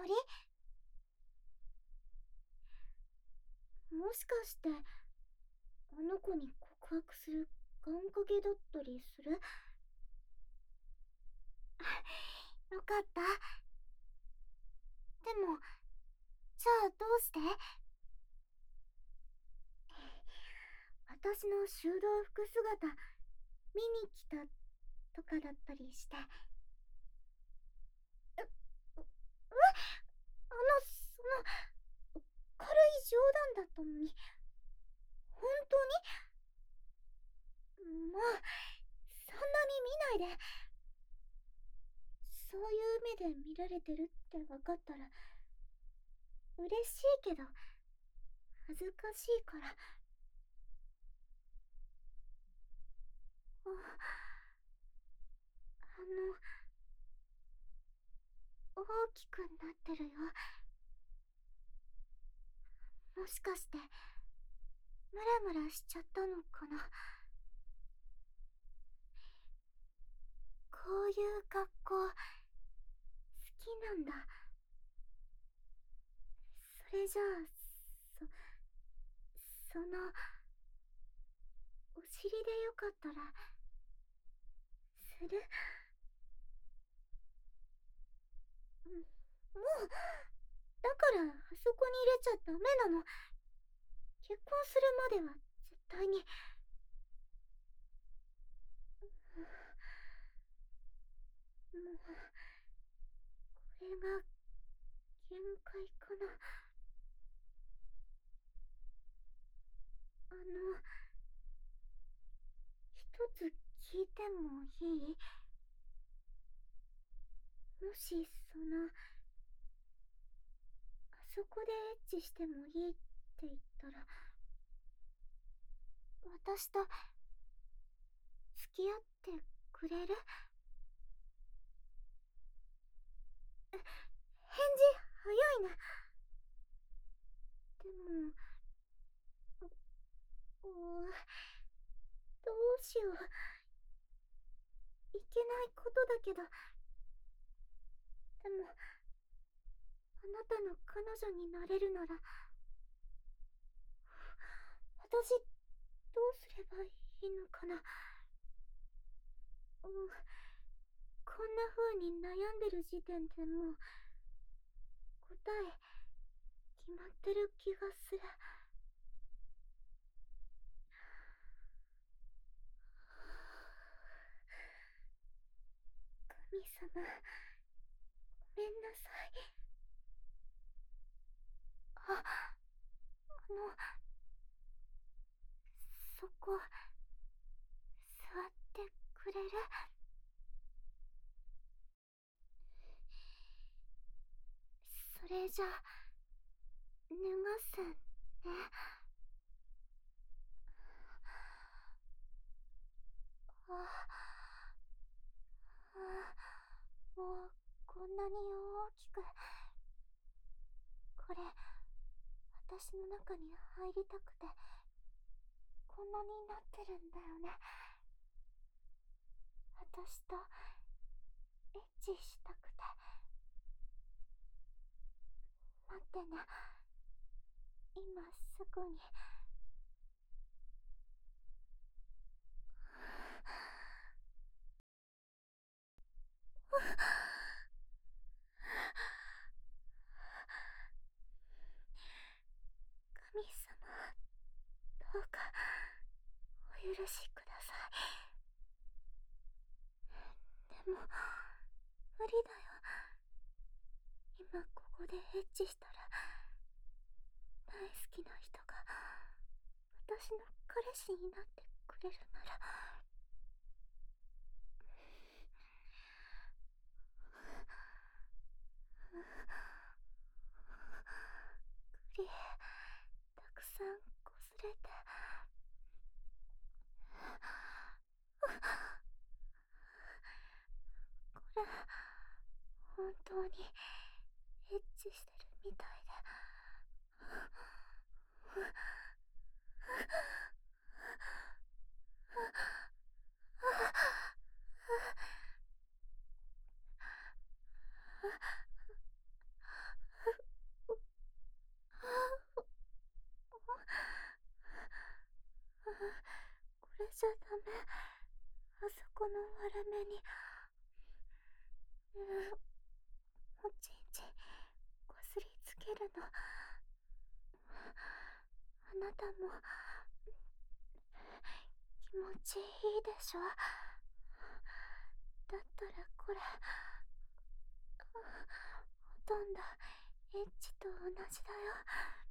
ノリ？もしかして、あの子に告白する願掛けだったりする？よかった。でも、じゃあどうして？私の修道服姿、見に来たとかだったりして。軽い冗談だったのに、本当に？もう、そんなに見ないで。そういう目で見られてるって分かったら、嬉しいけど、恥ずかしいから。大きくなってるよ。もしかして、ムラムラしちゃったのかな。こういう学校、好きなんだ。それじゃあ、その、お尻でよかったら、する？もう、だからあそこに入れちゃダメなの。結婚するまでは絶対に。もう、これが限界かな。一つ聞いてもいい？もし、あそこでエッチしてもいいって言ったら、私と付き合ってくれる？返事早いね。でも、どうしよう。いけないことだけど、でも、あなたの彼女になれるなら、私、どうすればいいのかな。こんな風に悩んでる時点でもう、答え、決まってる気がする。神様、ごめんなさい。の、そこ、座ってくれる？それじゃ、脱がすね。もう、こんなに大きく。これ、私の中に入りたくて、こんなになってるんだよね。私と、エッチしたくて。待ってね。今すぐに。神様、どうか、お許しください。でも、無理だよ。今ここでエッチしたら、大好きな人が、私の彼氏になってくれるなら。栗、たくさんこすれて。これ、本当にエッチしてるみたいで。 おちんちんこすりつけるの、あなたも気持ちいいでしょ。だったらこれほとんどエッチと同じだよ。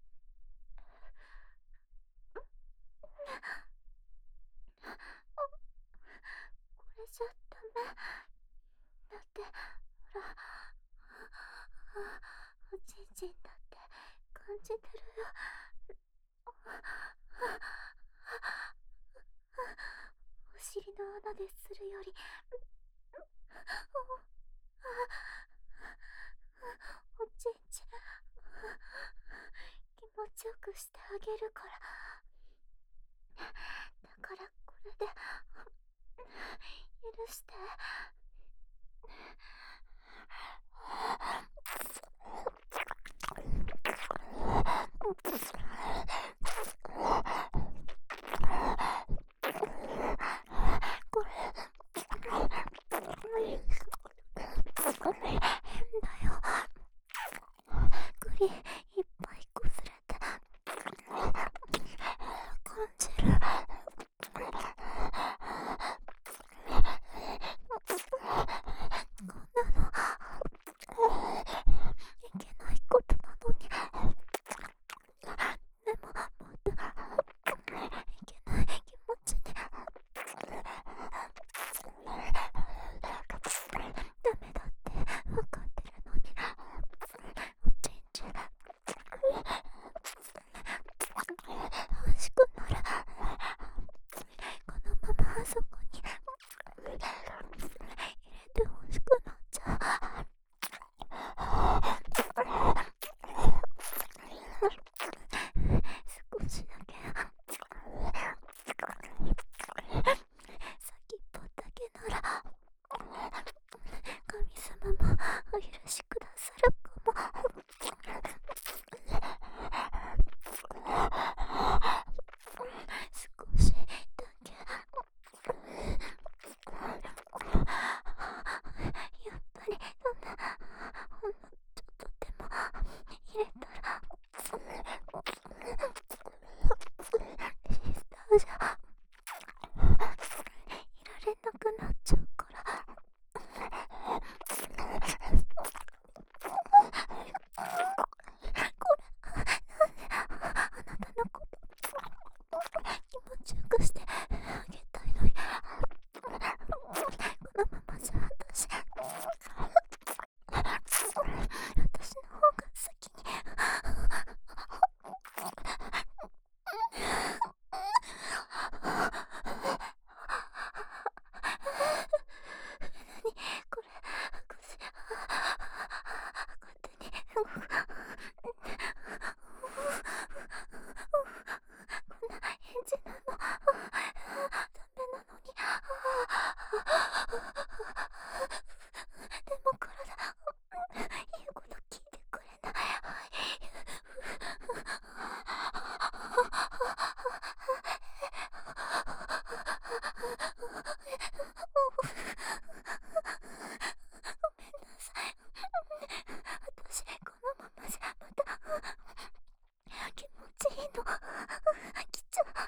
これじゃダメだって、ほら、おちんちんだって感じてるよ。お尻の穴でするより、おちんちん気持ちよくしてあげるから。だからこれで許して。これ変だよ。栗いっぱいこすれて感じる。こんなのいけないことなのに。でももっといけない気持ちにダメだって分かってるのに、おちんちん欲しくなる。このままあそこに入れて欲しくなっちゃう。少しだけ先っぽだけなら神様もお許しくださるかも。少しだけやっぱりほんのちょっとでも入れたらシスターじゃいられなくなっちゃうから。あなたのこと気持ちよくしてあげたいのに、このままじゃ私の方が先に何これ、勝手に動く。こんな返事なのダメなのに。でも体言うこと聞いてくれない。ごめんなさい。私このままじゃまた気持ちいいの来ちゃう。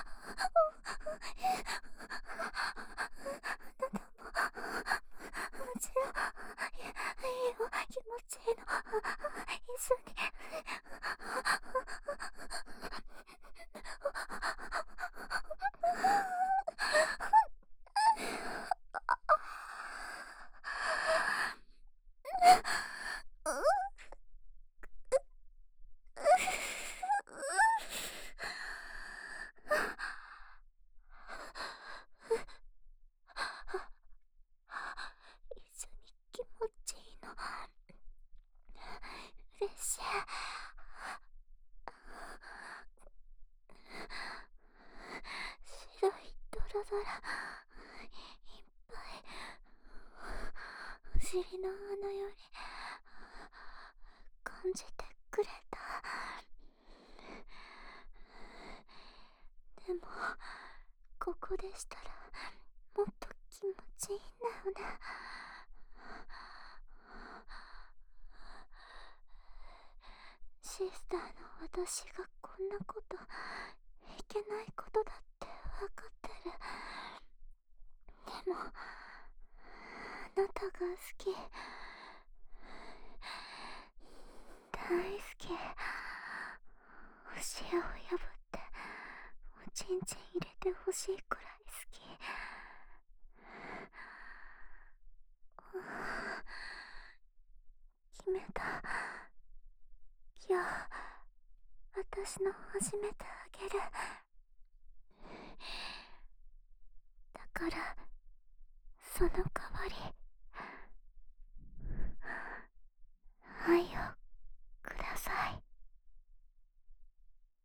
もちろんいいよ、気持ちいいの。一緒に一緒に気持ちいいの。嬉しい。白いドロドロいっぱいお尻の穴より感じてくれた。でもここでしたらもっと気持ちいいんだよね。 シスターの私がこんなこといけないことだってわかってる。でもあなたが好き、大好き。教えを破っておちんちん入れてほしいくらい好き。決めた。いや、私の初めてあげる。